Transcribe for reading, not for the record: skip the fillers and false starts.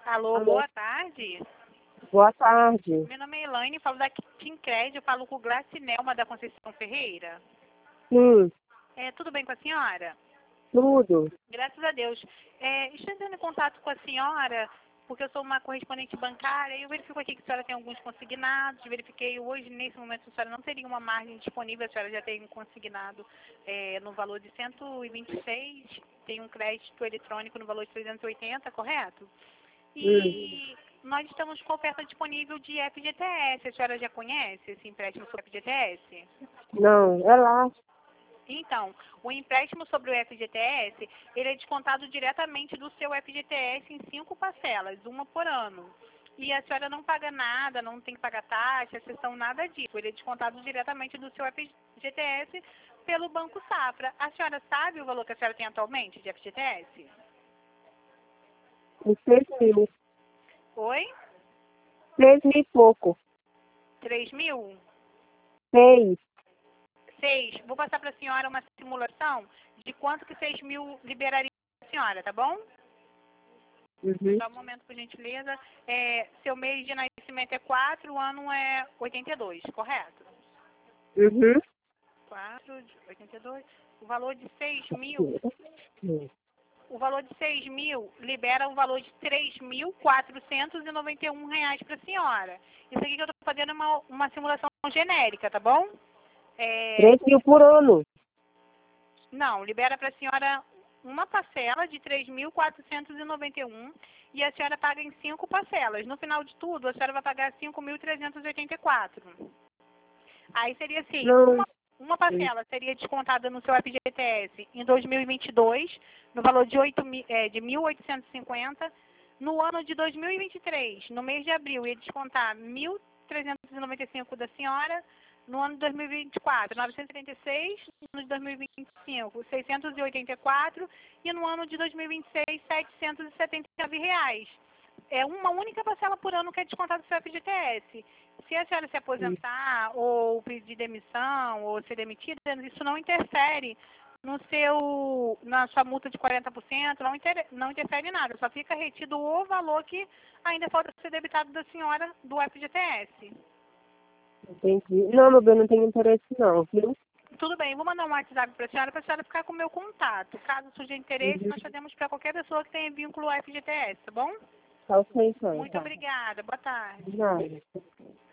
Alô, Alô. boa tarde. Boa tarde. Meu nome é Elaine, falo da Timcred, eu falo com o Glacinelma da Conceição Ferreira. Sim, Tudo bem com a senhora? tudo. Graças a Deus. Estou entrando em contato com a senhora porque eu sou uma correspondente bancária e eu verifico aqui que a senhora tem alguns consignados. Verifiquei hoje, nesse momento, a senhora não teria uma margem disponível, a senhora já tem um consignado no valor de 126, tem um crédito eletrônico no valor de 380, correto? E nós estamos com oferta disponível de FGTS. A senhora já conhece esse empréstimo sobre FGTS? Não, é lá. Então, o empréstimo sobre o FGTS, ele é descontado diretamente do seu FGTS em 5 parcelas, uma por ano. E a senhora não paga nada, não tem que pagar taxa, sessão, nada disso. Ele é descontado diretamente do seu FGTS pelo Banco Safra. A senhora sabe o valor que a senhora tem atualmente de FGTS? Em 6.000. Oi? 6.000 e pouco. 3 mil? 6. 6. Vou passar para a senhora uma simulação de quanto que 6 mil liberaria a senhora, tá bom? Uhum. Só um momento, por gentileza. Seu mês de nascimento é 4, o ano é 82, correto? Uhum. 4 de 82. O valor de 6 mil, o valor de 6 mil libera o valor de R$ 3.491 para a senhora. Isso aqui que eu estou fazendo é uma simulação genérica, tá bom? 3.000 por ano. Não, libera para a senhora uma parcela de 3.491 e a senhora paga em 5 parcelas. No final de tudo, a senhora vai pagar 5.384. Aí seria assim, Não. uma parcela seria descontada no seu FGTS em 2022, no valor de 1.850. No ano de 2023, no mês de abril, ia descontar 1.395 da senhora. No ano de 2024, 936. No ano de 2025, 684. E no ano de 2026, R$ 779. É uma única parcela por ano que é descontada do seu FGTS. Se a senhora se aposentar, ou pedir demissão, ou ser demitida, isso não interfere na sua multa de 40%, não interfere em nada. Só fica retido o valor que ainda falta ser debitado da senhora do FGTS. Entendi. Não, meu bem, não tenho interesse não, viu? Tudo bem, vou mandar um WhatsApp para a senhora ficar com o meu contato. Caso surja interesse, nós fazemos para qualquer pessoa que tenha vínculo ao FGTS, tá bom? Tá ok, então. Muito obrigada, boa tarde. De nada.